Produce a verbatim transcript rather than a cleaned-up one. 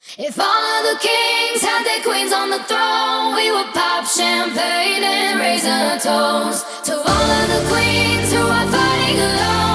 If all of the kings had their queens on the throne, we would pop champagne and raise a toast to all of the queens who are fighting alone.